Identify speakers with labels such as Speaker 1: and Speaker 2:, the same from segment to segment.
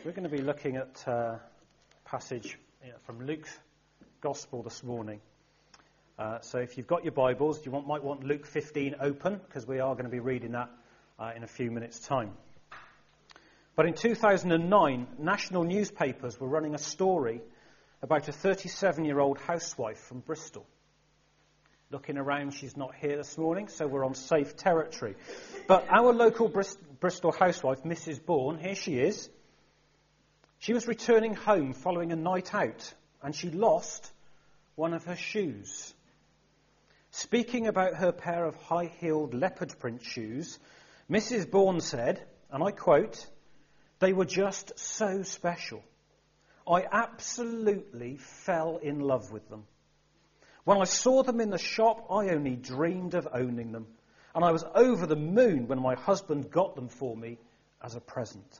Speaker 1: We're going to be looking at a passage from Luke's Gospel this morning. So if you've got your Bibles, you might want Luke 15 open, because we are going to be reading that in a few minutes' time. But in 2009, national newspapers were running a story about a 37-year-old housewife from Bristol. Looking around, she's not here this morning, so we're on safe territory. But our local Bristol housewife, Mrs. Bourne, here she is. She was returning home following a night out, and she lost one of her shoes. Speaking about her pair of high-heeled leopard print shoes, Mrs. Bourne said, and I quote, "They were just so special. I absolutely fell in love with them. When I saw them in the shop, I only dreamed of owning them, and I was over the moon when my husband got them for me as a present."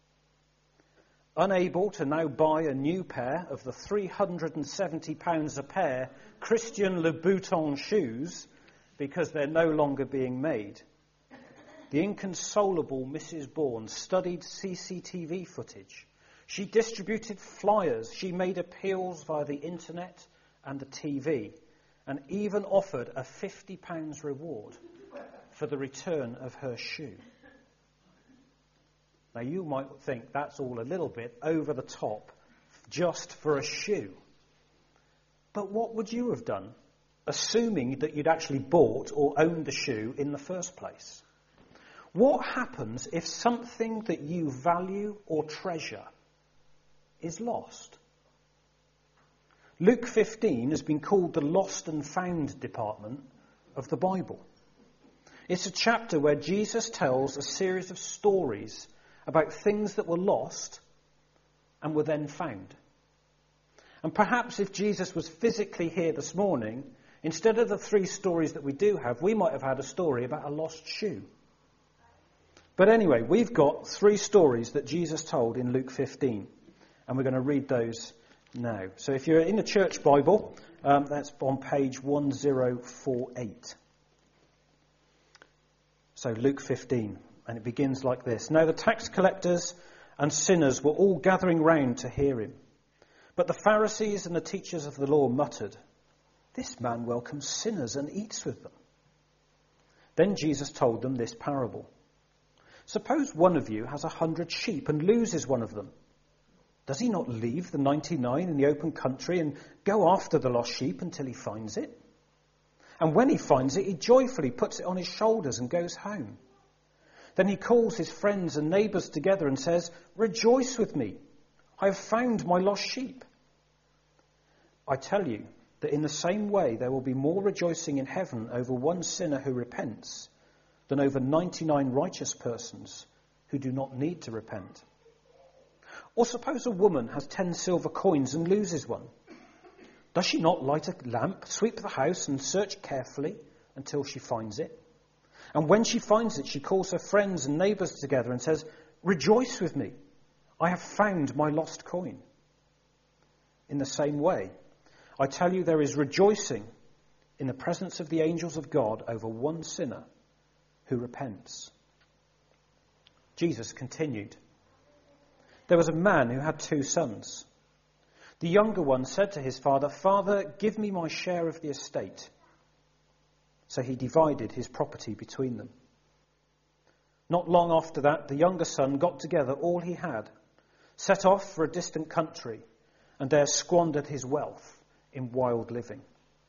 Speaker 1: Unable to now buy a new pair of the £370 a pair Christian Louboutin shoes because they're no longer being made, the inconsolable Mrs. Bourne studied CCTV footage. She distributed flyers. She made appeals via the internet and the TV, and even offered a £50 reward for the return of her shoe. Now, you might think that's all a little bit over the top, just for a shoe. But what would you have done, assuming that you'd actually bought or owned the shoe in the first place? What happens if something that you value or treasure is lost? Luke 15 has been called the lost and found department of the Bible. It's a chapter where Jesus tells a series of stories about things that were lost and were then found. And perhaps if Jesus was physically here this morning, instead of the three stories that we do have, we might have had a story about a lost shoe. But anyway, we've got three stories that Jesus told in Luke 15, and we're going to read those now. So if you're in a church Bible, that's on page 1048. So Luke 15. And it begins like this. Now the tax collectors and sinners were all gathering round to hear him. But the Pharisees and the teachers of the law muttered, "This man welcomes sinners and eats with them." Then Jesus told them this parable. "Suppose one of you has 100 sheep and loses one of them. Does he not leave the 99 in the open country and go after the lost sheep until he finds it? And when he finds it, he joyfully puts it on his shoulders and goes home. Then he calls his friends and neighbours together and says, 'Rejoice with me, I have found my lost sheep.' I tell you that in the same way there will be more rejoicing in heaven over one sinner who repents than over 99 righteous persons who do not need to repent. Or suppose a woman has 10 silver coins and loses one. Does she not light a lamp, sweep the house and search carefully until she finds it? And when she finds it, she calls her friends and neighbours together and says, 'Rejoice with me, I have found my lost coin.' In the same way, I tell you there is rejoicing in the presence of the angels of God over one sinner who repents." Jesus continued. There was a man who had 2 sons. The younger one said to his father, "Father, give me my share of the estate." So he divided his property between them. Not long after that, the younger son got together all he had, set off for a distant country, and there squandered his wealth in wild living.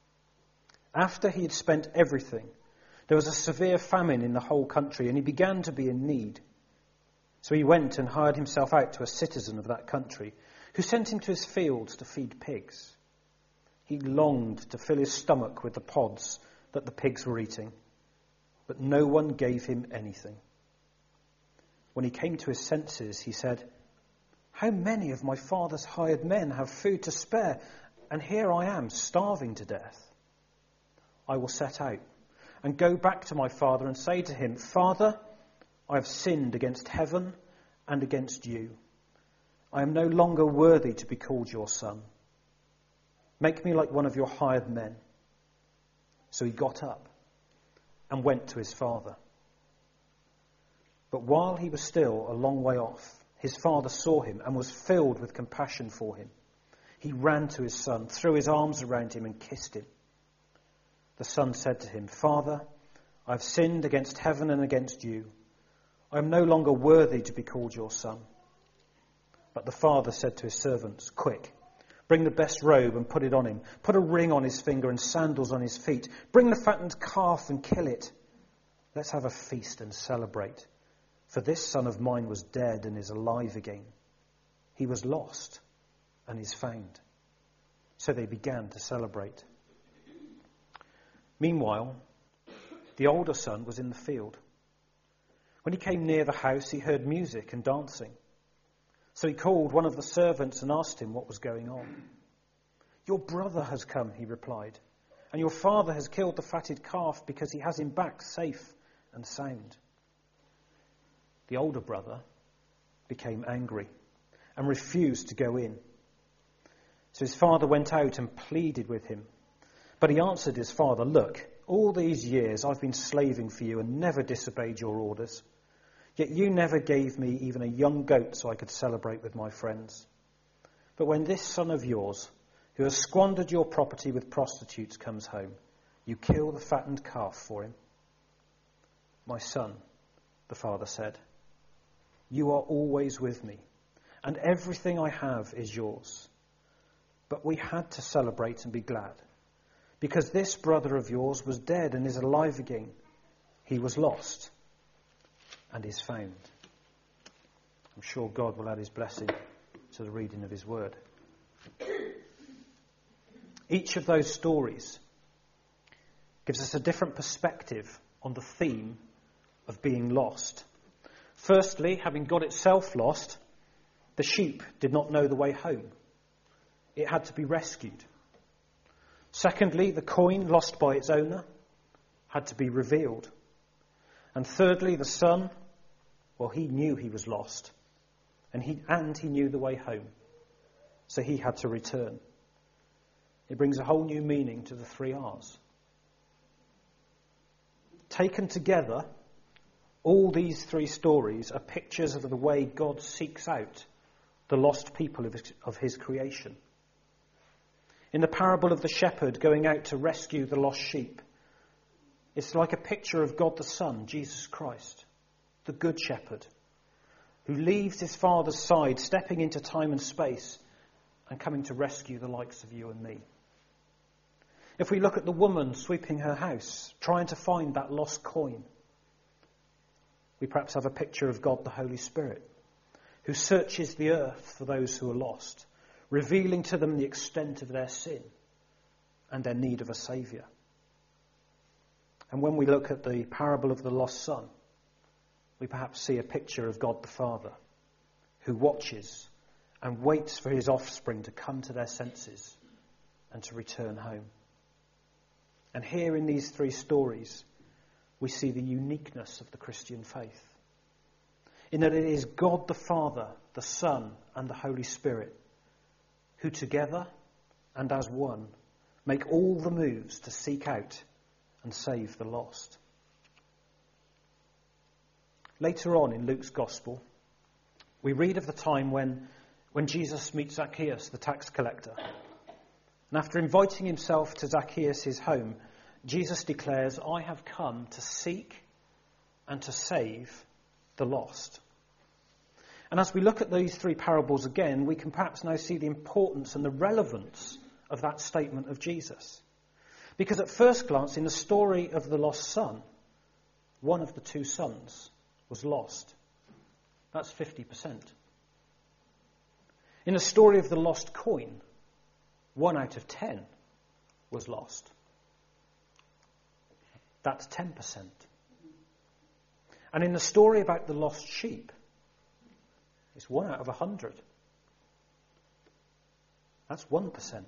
Speaker 1: After he had spent everything, there was a severe famine in the whole country, and he began to be in need. So he went and hired himself out to a citizen of that country, who sent him to his fields to feed pigs. He longed to fill his stomach with the pods that the pigs were eating, but no one gave him anything. When he came to his senses, he said, "How many of my father's hired men have food to spare, and here I am starving to death? I will set out and go back to my father and say to him, 'Father, I have sinned against heaven and against you. I am no longer worthy to be called your son. Make me like one of your hired men.' So he got up and went to his father. But while he was still a long way off, his father saw him and was filled with compassion for him. He ran to his son, threw his arms around him and kissed him. The son said to him, "Father, I have sinned against heaven and against you. I am no longer worthy to be called your son." But the father said to his servants, "Quick, bring the best robe and put it on him. Put a ring on his finger and sandals on his feet. Bring the fattened calf and kill it. Let's have a feast and celebrate. For this son of mine was dead and is alive again. He was lost and is found." So they began to celebrate. Meanwhile, the older son was in the field. When he came near the house, he heard music and dancing. So he called one of the servants and asked him what was going on. "Your brother has come," he replied, "and your father has killed the fatted calf because he has him back safe and sound." The older brother became angry and refused to go in. So his father went out and pleaded with him. But he answered his father, "Look, all these years I've been slaving for you and never disobeyed your orders. Yet you never gave me even a young goat so I could celebrate with my friends. But when this son of yours, who has squandered your property with prostitutes, comes home, you kill the fattened calf for him." "My son," the father said, "you are always with me, and everything I have is yours. But we had to celebrate and be glad, because this brother of yours was dead and is alive again. He was lost and is found." I'm sure God will add his blessing to the reading of his word. Each of those stories gives us a different perspective on the theme of being lost. Firstly, having got itself lost, the sheep did not know the way home. It had to be rescued. Secondly, the coin lost by its owner had to be revealed. And thirdly, the son, well, he knew he was lost, and he knew the way home, so he had to return. It brings a whole new meaning to the 3 R's. Taken together, all these 3 stories are pictures of the way God seeks out the lost people of his creation. In the parable of the shepherd going out to rescue the lost sheep, it's like a picture of God the Son, Jesus Christ, the good shepherd, who leaves his Father's side, stepping into time and space and coming to rescue the likes of you and me. If we look at the woman sweeping her house, trying to find that lost coin, we perhaps have a picture of God the Holy Spirit, who searches the earth for those who are lost, revealing to them the extent of their sin and their need of a saviour. And when we look at the parable of the lost son, we perhaps see a picture of God the Father, who watches and waits for his offspring to come to their senses and to return home. And here in these 3 stories, we see the uniqueness of the Christian faith, in that it is God the Father, the Son, and the Holy Spirit who together and as one make all the moves to seek out and save the lost. Later on in Luke's Gospel, we read of the time when Jesus meets Zacchaeus, the tax collector. And after inviting himself to Zacchaeus' home, Jesus declares, "I have come to seek and to save the lost." And as we look at these 3 parables again, we can perhaps now see the importance and the relevance of that statement of Jesus. Because at first glance, in the story of the lost son, one of the 2 sons was lost. That's 50%. In the story of the lost coin, 1 out of 10 was lost. That's 10%. And in the story about the lost sheep, it's 1 out of 100. That's 1%.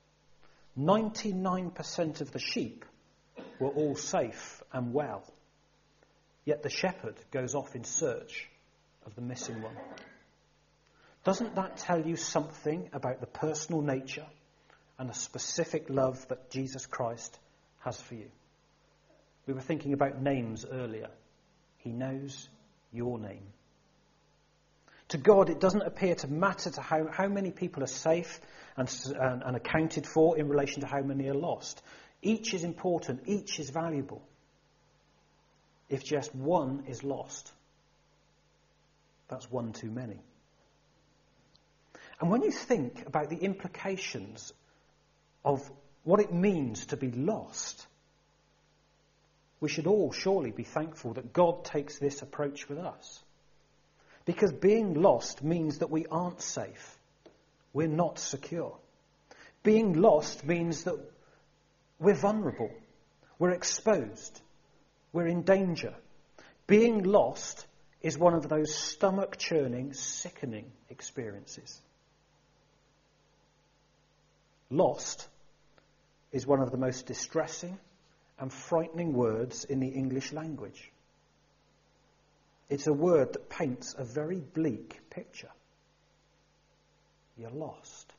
Speaker 1: 99% of the sheep were all safe and well. Yet the shepherd goes off in search of the missing one. Doesn't that tell you something about the personal nature and the specific love that Jesus Christ has for you? We were thinking about names earlier. He knows your name. To God, it doesn't appear to matter to how many people are safe and accounted for in relation to how many are lost. Each is important. Each is valuable. If just one is lost, that's one too many. And when you think about the implications of what it means to be lost, we should all surely be thankful that God takes this approach with us. Because being lost means that we aren't safe. We're not secure. Being lost means that we're vulnerable. We're exposed. We're in danger. Being lost is one of those stomach-churning, sickening experiences. Lost is one of the most distressing and frightening words in the English language. It's a word that paints a very bleak picture. You're lost.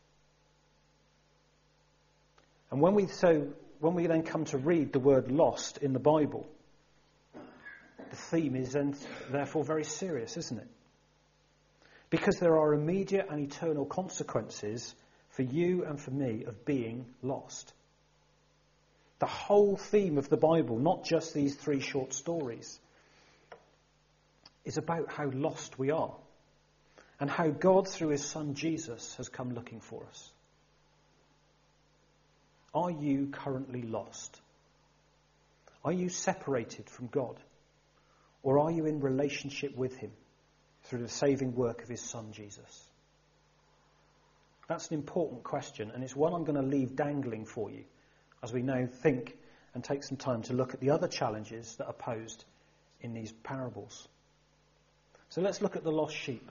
Speaker 1: And when we then come to read the word lost in the Bible, the theme is then therefore very serious, isn't it? Because there are immediate and eternal consequences for you and for me of being lost. The whole theme of the Bible, not just these 3 short stories, is about how lost we are and how God, through his Son Jesus, has come looking for us. Are you currently lost? Are you separated from God? Or are you in relationship with him through the saving work of his Son Jesus? That's an important question, and it's one I'm going to leave dangling for you as we now think and take some time to look at the other challenges that are posed in these parables. So let's look at the lost sheep.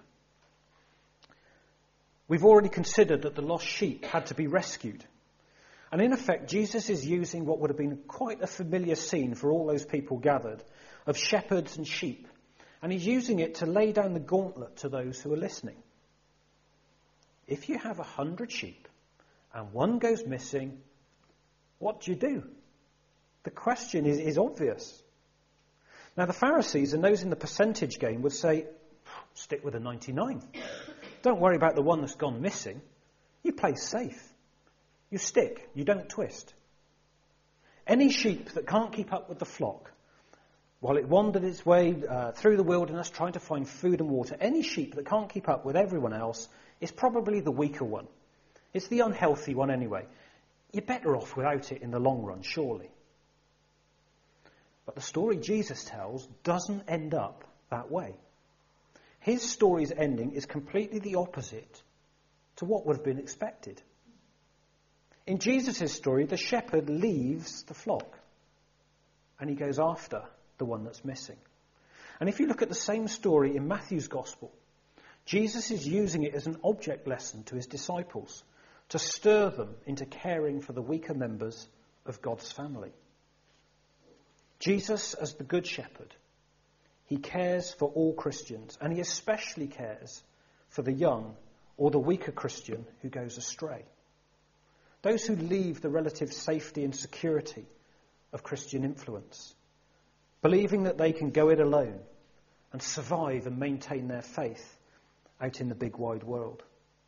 Speaker 1: We've already considered that the lost sheep had to be rescued. And in effect, Jesus is using what would have been quite a familiar scene for all those people gathered, of shepherds and sheep. And he's using it to lay down the gauntlet to those who are listening. If you have 100 sheep and one goes missing, what do? The question is obvious. Now, the Pharisees and those in the percentage game would say, stick with the 99. Don't worry about the one that's gone missing. You play safe. You stick. You don't twist. Any sheep that can't keep up with the flock, while it wandered its way through the wilderness trying to find food and water, any sheep that can't keep up with everyone else is probably the weaker one. It's the unhealthy one anyway. You're better off without it in the long run, surely. But the story Jesus tells doesn't end up that way. His story's ending is completely the opposite to what would have been expected. In Jesus' story, the shepherd leaves the flock and he goes after the one that's missing. And if you look at the same story in Matthew's Gospel, Jesus is using it as an object lesson to his disciples to stir them into caring for the weaker members of God's family. Jesus, as the Good Shepherd, he cares for all Christians, and he especially cares for the young or the weaker Christian who goes astray. Those who leave the relative safety and security of Christian influence, believing that they can go it alone and survive and maintain their faith out in the big wide world.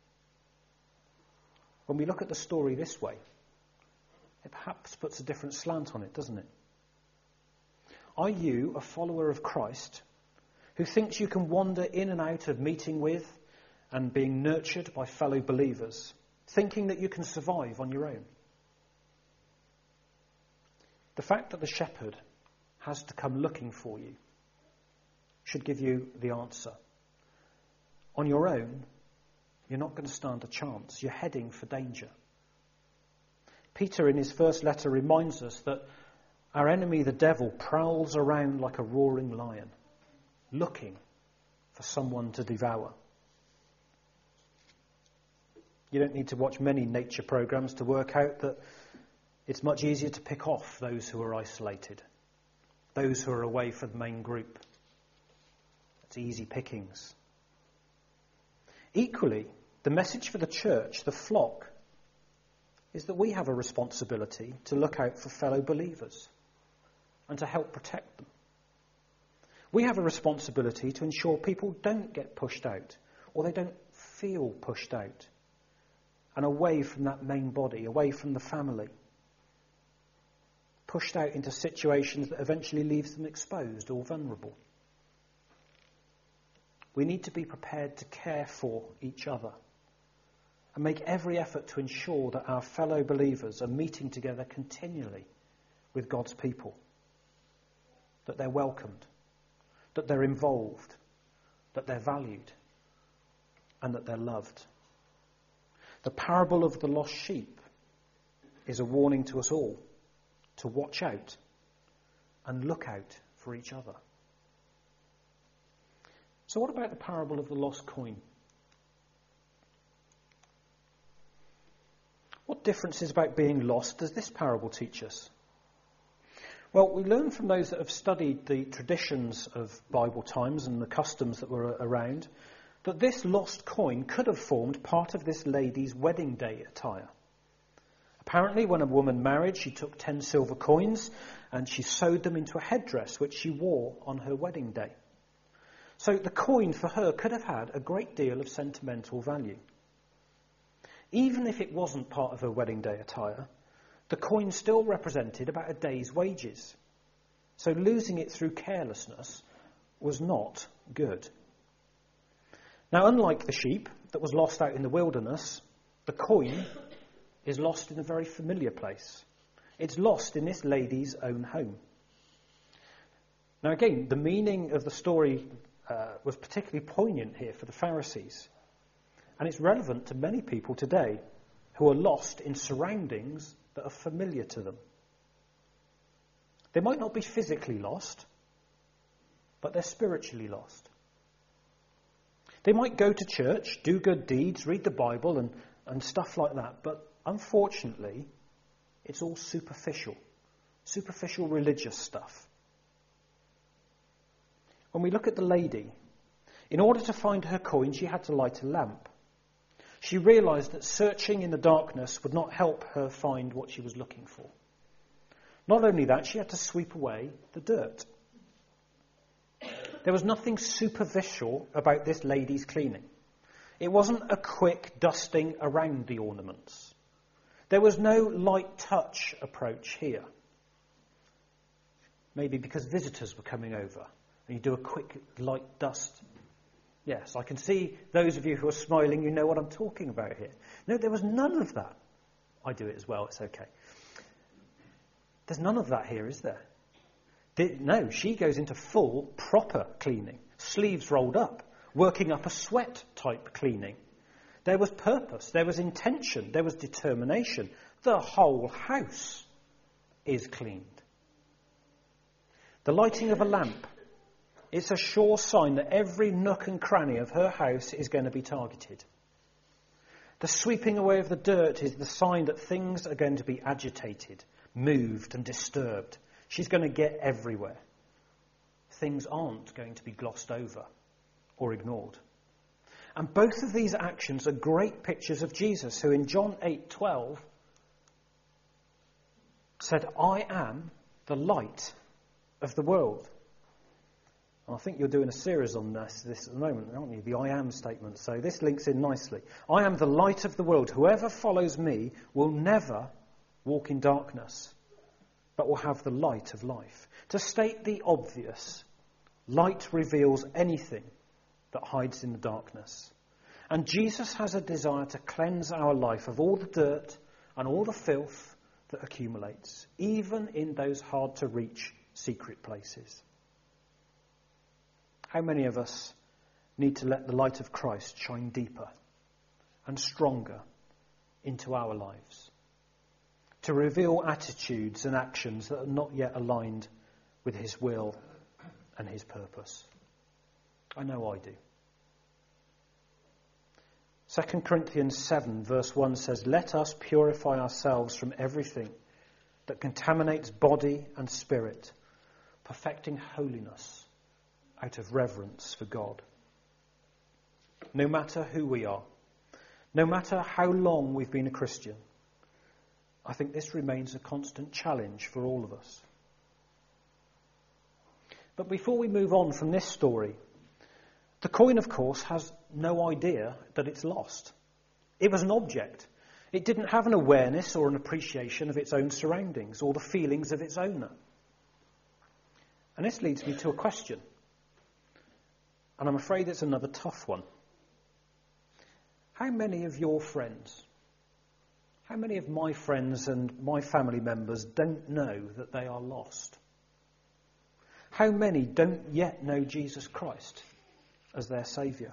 Speaker 1: When we look at the story this way, it perhaps puts a different slant on it, doesn't it? Are you a follower of Christ who thinks you can wander in and out of meeting with and being nurtured by fellow believers, thinking that you can survive on your own? The fact that the shepherd has to come looking for you should give you the answer. On your own, you're not going to stand a chance. You're heading for danger. Peter, in his first letter, reminds us that our enemy, the devil, prowls around like a roaring lion, looking for someone to devour. You don't need to watch many nature programs to work out that it's much easier to pick off those who are isolated, those who are away from the main group. It's easy pickings. Equally, the message for the church, the flock, is that we have a responsibility to look out for fellow believers and to help protect them. We have a responsibility to ensure people don't get pushed out or they don't feel pushed out and away from that main body, away from the family, pushed out into situations that eventually leaves them exposed or vulnerable. We need to be prepared to care for each other and make every effort to ensure that our fellow believers are meeting together continually with God's people, that they're welcomed, that they're involved, that they're valued, and that they're loved. The parable of the lost sheep is a warning to us all to watch out and look out for each other. So what about the parable of the lost coin? What differences about being lost does this parable teach us? Well, we learn from those that have studied the traditions of Bible times and the customs that were around that this lost coin could have formed part of this lady's wedding day attire. Apparently, when a woman married, she took 10 silver coins and she sewed them into a headdress which she wore on her wedding day. So the coin for her could have had a great deal of sentimental value. Even if it wasn't part of her wedding day attire, the coin still represented about a day's wages. So losing it through carelessness was not good. Now, unlike the sheep that was lost out in the wilderness, the coin is lost in a very familiar place. It's lost in this lady's own home. Now again, the meaning of the story was particularly poignant here for the Pharisees. And it's relevant to many people today who are lost in surroundings that are familiar to them. They might not be physically lost, but they're spiritually lost. They might go to church, do good deeds, read the Bible and stuff like that, but unfortunately, it's all superficial religious stuff. When we look at the lady, in order to find her coin, she had to light a lamp. She realised that searching in the darkness would not help her find what she was looking for. Not only that, she had to sweep away the dirt. There was nothing superficial about this lady's cleaning. It wasn't a quick dusting around the ornaments. There was no light touch approach here. Maybe because visitors were coming over and you do a quick light dust. Yes, I can see those of you who are smiling, you know what I'm talking about here. No, there was none of that. I do it as well, it's okay. There's none of that here, is there? No, she goes into full, proper cleaning, sleeves rolled up, working up a sweat type cleaning. There was purpose, there was intention, there was determination. The whole house is cleaned. The lighting of a lamp, it's a sure sign that every nook and cranny of her house is going to be targeted. The sweeping away of the dirt is the sign that things are going to be agitated, moved and disturbed. She's going to get everywhere. Things aren't going to be glossed over or ignored. And both of these actions are great pictures of Jesus, who in John 8:12 said, I am the light of the world. I think you're doing a series on this at the moment, aren't you? The I am statement. So this links in nicely. I am the light of the world. Whoever follows me will never walk in darkness, but will have the light of life. To state the obvious, light reveals anything that hides in the darkness. And Jesus has a desire to cleanse our life of all the dirt and all the filth that accumulates, even in those hard to reach secret places. How many of us need to let the light of Christ shine deeper and stronger into our lives, to reveal attitudes and actions that are not yet aligned with his will and his purpose? I know I do. 2 Corinthians 7 verse 1 says, let us purify ourselves from everything that contaminates body and spirit, perfecting holiness out of reverence for God. No matter who we are, no matter how long we've been a Christian, I think this remains a constant challenge for all of us. But before we move on from this story, The coin, of course, has no idea that it's lost. It was an object. It didn't have an awareness or an appreciation of its own surroundings or the feelings of its owner. And this leads me to a question. And I'm afraid it's another tough one. How many of your friends, how many of my friends and my family members don't know that they are lost? How many don't yet know Jesus Christ as their Saviour?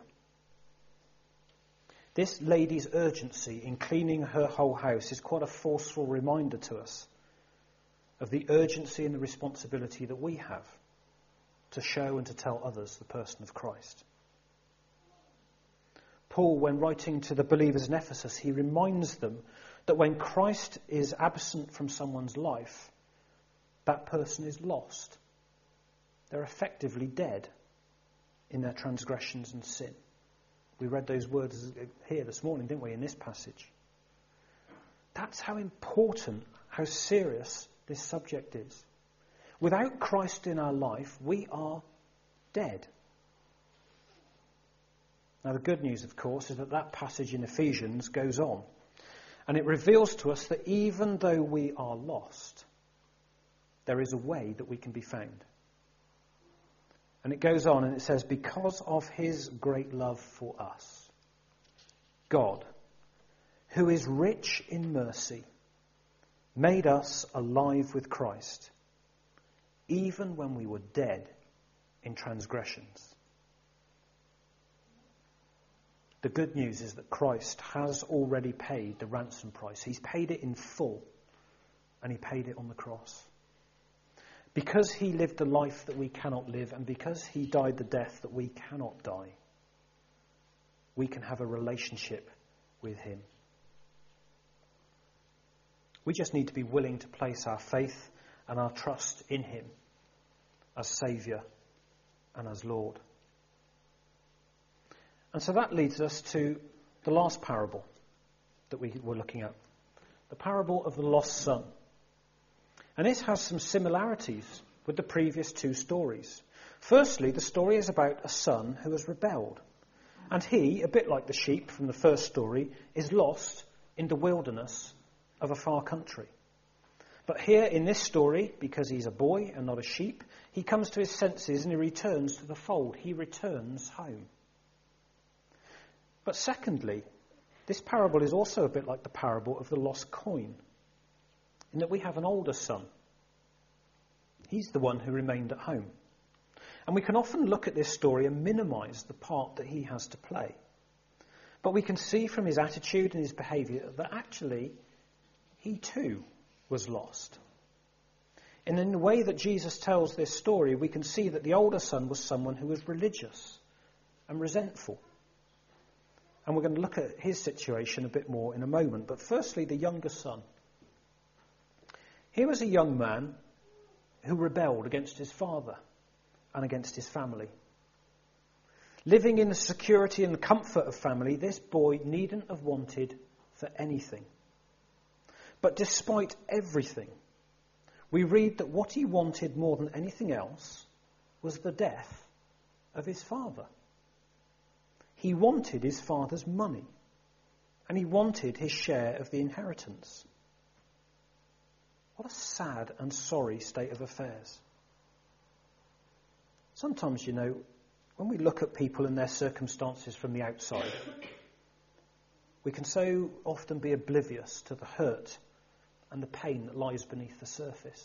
Speaker 1: This lady's urgency in cleaning her whole house is quite a forceful reminder to us of the urgency and the responsibility that we have to show and to tell others the person of Christ. Paul, when writing to the believers in Ephesus, he reminds them that when Christ is absent from someone's life, that person is lost. They're effectively dead in their transgressions and sin. We read those words here this morning, didn't we, in this passage? That's how important, how serious this subject is. Without Christ in our life, we are dead. Now, the good news, of course, is that passage in Ephesians goes on. And it reveals to us that even though we are lost, there is a way that we can be found. And it goes on and it says, because of his great love for us, God, who is rich in mercy, made us alive with Christ, even when we were dead in transgressions. The good news is that Christ has already paid the ransom price. He's paid it in full, and he paid it on the cross. Because he lived the life that we cannot live, and because he died the death that we cannot die, we can have a relationship with him. We just need to be willing to place our faith and our trust in him as Saviour and as Lord. And so that leads us to the last parable that we were looking at, the parable of the lost son. And this has some similarities with the previous two stories. Firstly, the story is about a son who has rebelled. And he, a bit like the sheep from the first story, is lost in the wilderness of a far country. But here in this story, because he's a boy and not a sheep, he comes to his senses and he returns to the fold. He returns home. But secondly, this parable is also a bit like the parable of the lost coin, in that we have an older son. He's the one who remained at home. And we can often look at this story and minimise the part that he has to play. But we can see from his attitude and his behaviour that actually he too was lost. And in the way that Jesus tells this story, we can see that the older son was someone who was religious and resentful. And we're going to look at his situation a bit more in a moment. But firstly, the younger son. Here was a young man who rebelled against his father and against his family. Living in the security and the comfort of family, this boy needn't have wanted for anything. But despite everything, we read that what he wanted more than anything else was the death of his father. He wanted his father's money, and he wanted his share of the inheritance. What a sad and sorry state of affairs. Sometimes, when we look at people and their circumstances from the outside, we can so often be oblivious to the hurt and the pain that lies beneath the surface.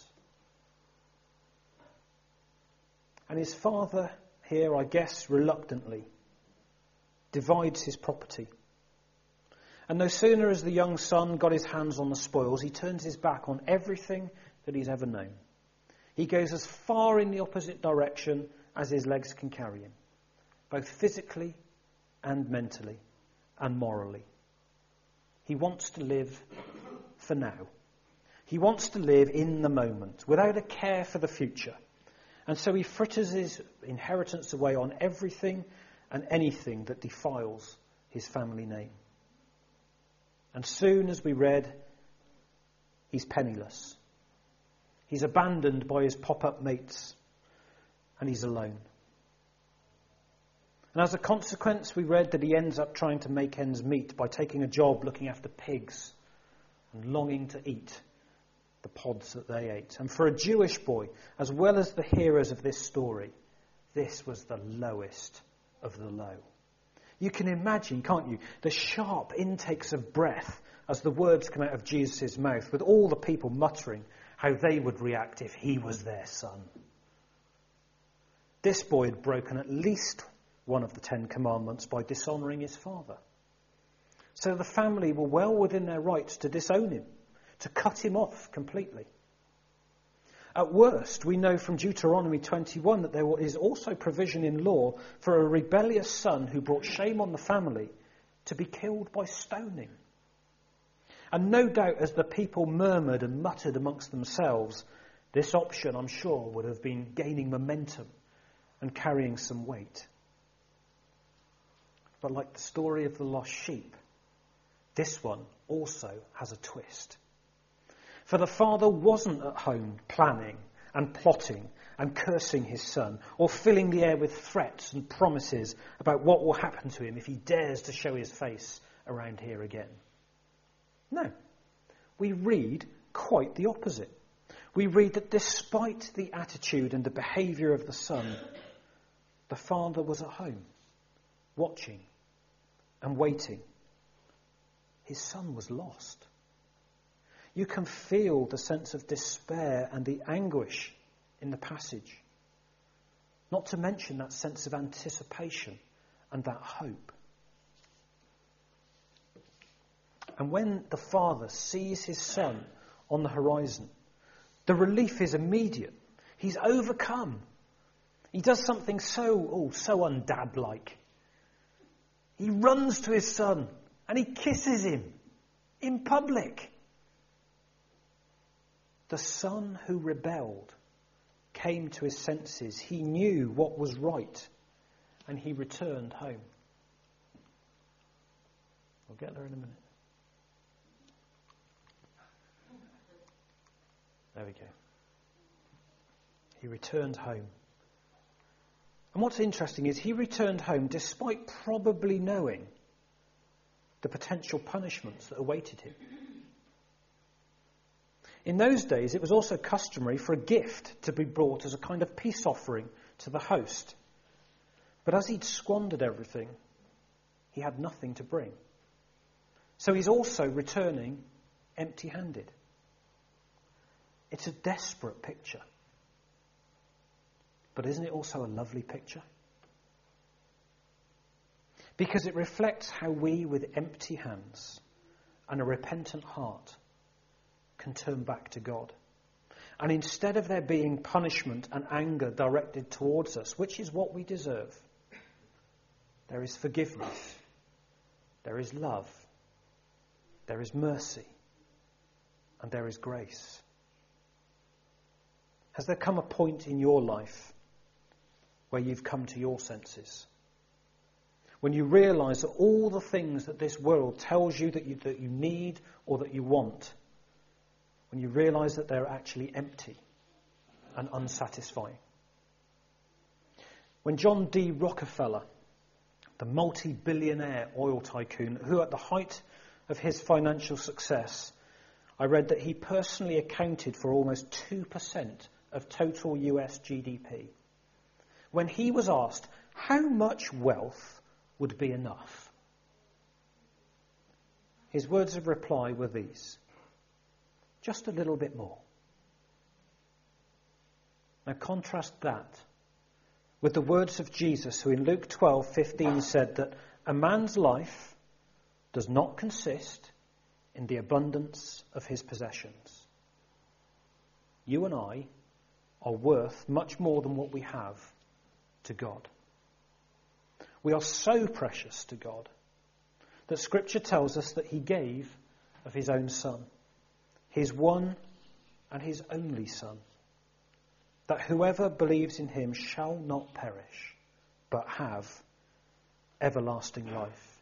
Speaker 1: And his father here, I guess, reluctantly divides his property. And no sooner has the young son got his hands on the spoils, he turns his back on everything that he's ever known. He goes as far in the opposite direction as his legs can carry him, both physically and mentally and morally. He wants to live for now. He wants to live in the moment, without a care for the future. And so he fritters his inheritance away on everything and anything that defiles his family name. And soon, as we read, he's penniless. He's abandoned by his pop-up mates, and he's alone. And as a consequence, we read that he ends up trying to make ends meet by taking a job looking after pigs and longing to eat the pods that they ate. And for a Jewish boy, as well as the heroes of this story, this was the lowest of the low. You can imagine, can't you, the sharp intakes of breath as the words come out of Jesus' mouth, with all the people muttering how they would react if he was their son. This boy had broken at least one of the 10 commandments by dishonouring his father. So the family were well within their rights to disown him, to cut him off completely. At worst, we know from Deuteronomy 21 that there is also provision in law for a rebellious son who brought shame on the family to be killed by stoning. And no doubt as the people murmured and muttered amongst themselves, this option, I'm sure, would have been gaining momentum and carrying some weight. But like the story of the lost sheep, this one also has a twist. For the father wasn't at home planning and plotting and cursing his son, or filling the air with threats and promises about what will happen to him if he dares to show his face around here again. No, we read quite the opposite. We read that despite the attitude and the behaviour of the son, the father was at home, watching and waiting. His son was lost. You can feel the sense of despair and the anguish in the passage. Not to mention that sense of anticipation and that hope. And when the father sees his son on the horizon, the relief is immediate. He's overcome. He does something so undad-like. He runs to his son and he kisses him in public. The son who rebelled came to his senses. He knew what was right and he returned home. I'll get there in a minute. There we go. He returned home. And what's interesting is he returned home despite probably knowing the potential punishments that awaited him. In those days, it was also customary for a gift to be brought as a kind of peace offering to the host. But as he'd squandered everything, he had nothing to bring. So he's also returning empty-handed. It's a desperate picture. But isn't it also a lovely picture? Because it reflects how we, with empty hands and a repentant heart, can turn back to God. And instead of there being punishment and anger directed towards us, which is what we deserve, there is forgiveness, there is love, there is mercy, and there is grace. Has there come a point in your life where you've come to your senses? When you realise that all the things that this world tells you that you need or that you want, when you realise that they're actually empty and unsatisfying. When John D. Rockefeller, the multi-billionaire oil tycoon, who at the height of his financial success, I read that he personally accounted for almost 2% of total US GDP. When he was asked how much wealth would be enough, his words of reply were these: just a little bit more. Now contrast that with the words of Jesus, who in Luke 12:15 said that a man's life does not consist in the abundance of his possessions. You and I are worth much more than what we have to God. We are so precious to God that Scripture tells us that he gave of his own Son, his one and his only Son, that whoever believes in him shall not perish, but have everlasting life.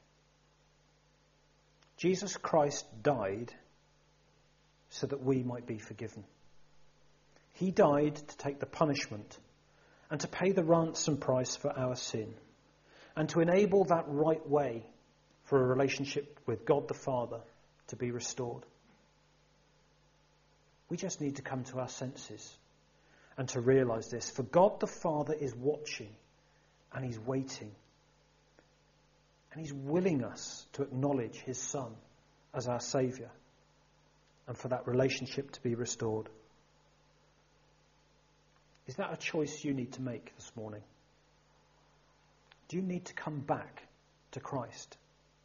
Speaker 1: Jesus Christ died so that we might be forgiven. He died to take the punishment and to pay the ransom price for our sin. and to enable that right way for a relationship with God the Father to be restored. We just need to come to our senses and to realise this. For God the Father is watching and he's waiting. And he's willing us to acknowledge his Son as our Saviour and for that relationship to be restored. Is that a choice you need to make this morning? Do you need to come back to Christ?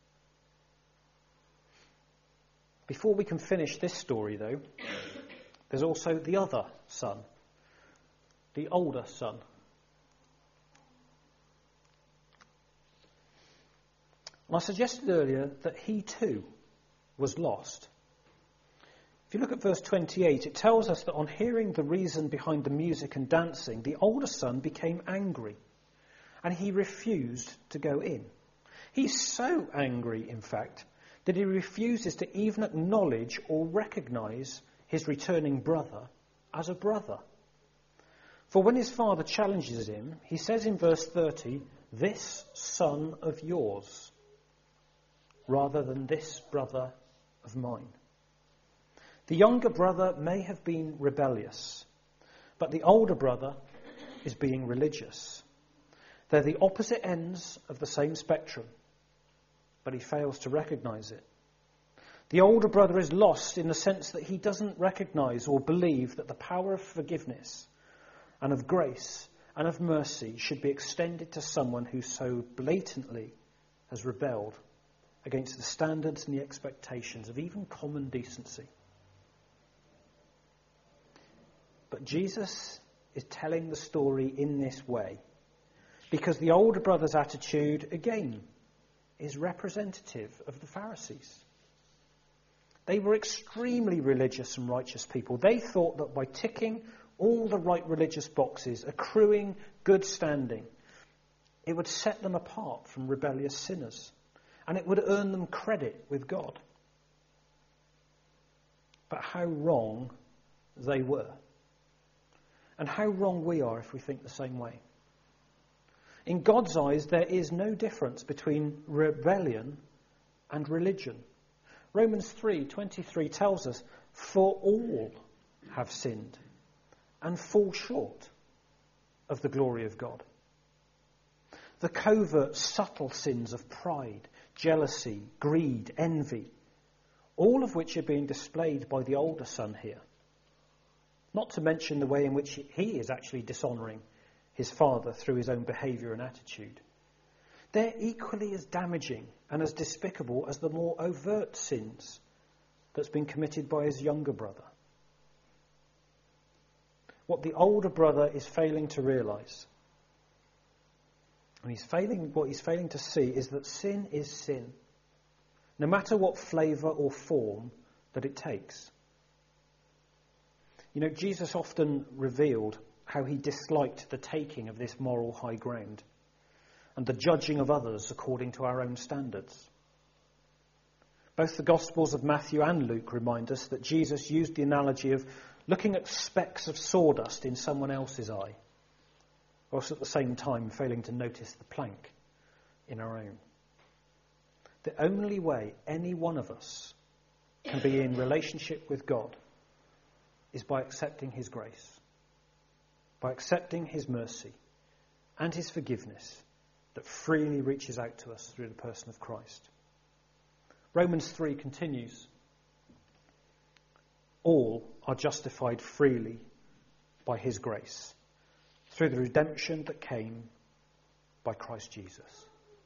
Speaker 1: Before we can finish this story, though, there's also the other son, the older son. And I suggested earlier that he too was lost. If you look at verse 28, it tells us that on hearing the reason behind the music and dancing, the older son became angry and he refused to go in. He's so angry, in fact, that he refuses to even acknowledge or recognise his returning brother as a brother. For when his father challenges him, he says in verse 30, "This son of yours," rather than "this brother of mine." The younger brother may have been rebellious, but the older brother is being religious. They're the opposite ends of the same spectrum, but he fails to recognise it. The older brother is lost in the sense that he doesn't recognise or believe that the power of forgiveness and of grace and of mercy should be extended to someone who so blatantly has rebelled against the standards and the expectations of even common decency. But Jesus is telling the story in this way because the older brother's attitude, again, is representative of the Pharisees. They were extremely religious and righteous people. They thought that by ticking all the right religious boxes, accruing good standing, it would set them apart from rebellious sinners, and it would earn them credit with God. But how wrong they were, and how wrong we are if we think the same way. In God's eyes, there is no difference between rebellion and religion. Romans 3:23 tells us, "For all have sinned and fall short of the glory of God." The covert, subtle sins of pride, jealousy, greed, envy, all of which are being displayed by the older son here. Not to mention the way in which he is actually dishonouring his father through his own behaviour and attitude. They're equally as damaging and as despicable as the more overt sins that's been committed by his younger brother. What the older brother is failing to realise, and what he's failing to see, is that sin is sin, no matter what flavour or form that it takes. You know, Jesus often revealed how he disliked the taking of this moral high ground and the judging of others according to our own standards. Both the Gospels of Matthew and Luke remind us that Jesus used the analogy of looking at specks of sawdust in someone else's eye, whilst at the same time failing to notice the plank in our own. The only way any one of us can be in relationship with God is by accepting his grace, by accepting his mercy and his forgiveness that freely reaches out to us through the person of Christ. Romans 3 continues, "All are justified freely by his grace, through the redemption that came by Christ Jesus."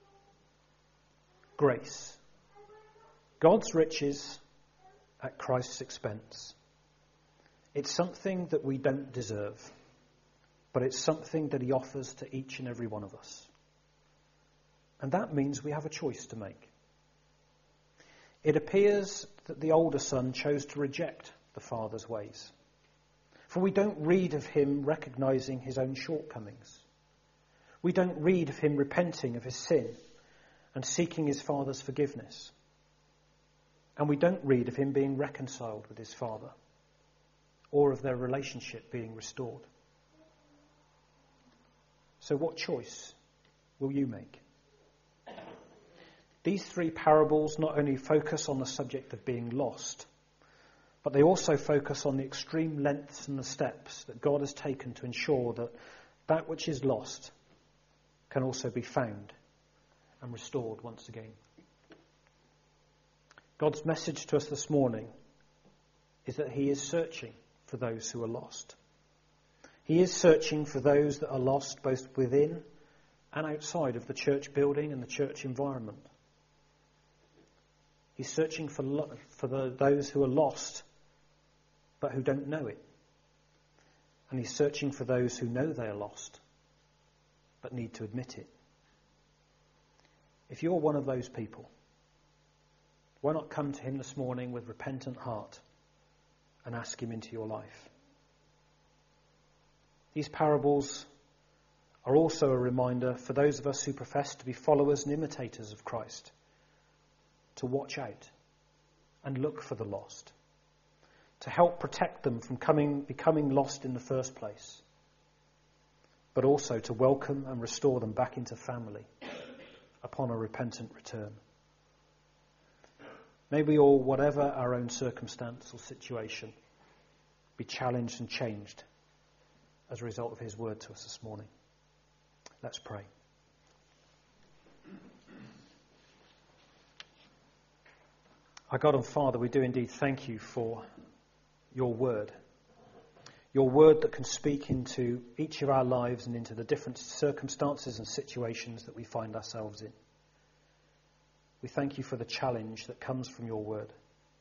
Speaker 1: Grace. God's riches at Christ's expense. It's something that we don't deserve, but it's something that he offers to each and every one of us. And that means we have a choice to make. It appears that the older son chose to reject the father's ways. For we don't read of him recognising his own shortcomings. We don't read of him repenting of his sin and seeking his father's forgiveness. And we don't read of him being reconciled with his father or of their relationship being restored. So what choice will you make? These three parables not only focus on the subject of being lost, but they also focus on the extreme lengths and the steps that God has taken to ensure that that which is lost can also be found and restored once again. God's message to us this morning is that he is searching for those who are lost. He is searching for those that are lost both within and outside of the church building and the church environment. He's searching for those who are lost but who don't know it. And he's searching for those who know they are lost but need to admit it. If you're one of those people, why not come to him this morning with repentant heart and ask him into your life? These parables are also a reminder for those of us who profess to be followers and imitators of Christ to watch out and look for the lost, to help protect them from becoming lost in the first place, but also to welcome and restore them back into family upon a repentant return. May we all, whatever our own circumstance or situation, be challenged and changed as a result of his word to us this morning. Let's pray. Our God and Father, we do indeed thank you for your word that can speak into each of our lives and into the different circumstances and situations that we find ourselves in. We thank you for the challenge that comes from your word.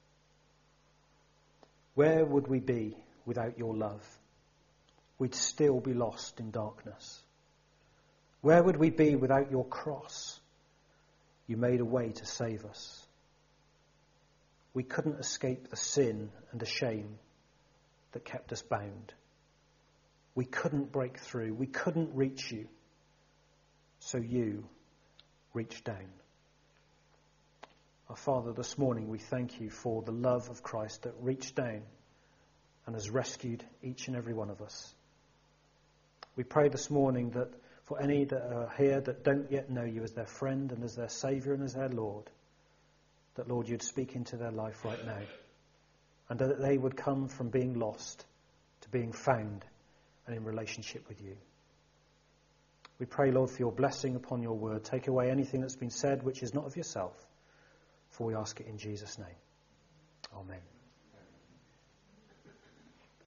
Speaker 1: Where would we be without your love? We'd still be lost in darkness. Where would we be without your cross? You made a way to save us. We couldn't escape the sin and the shame that kept us bound. We couldn't break through. We couldn't reach you. So you reached down. Our Father, this morning we thank you for the love of Christ that reached down and has rescued each and every one of us. We pray this morning that for any that are here that don't yet know you as their friend and as their Saviour and as their Lord, that, Lord, you'd speak into their life right now, and that they would come from being lost to being found and in relationship with you. We pray, Lord, for your blessing upon your word. Take away anything that's been said which is not of yourself, for we ask it in Jesus' name. Amen.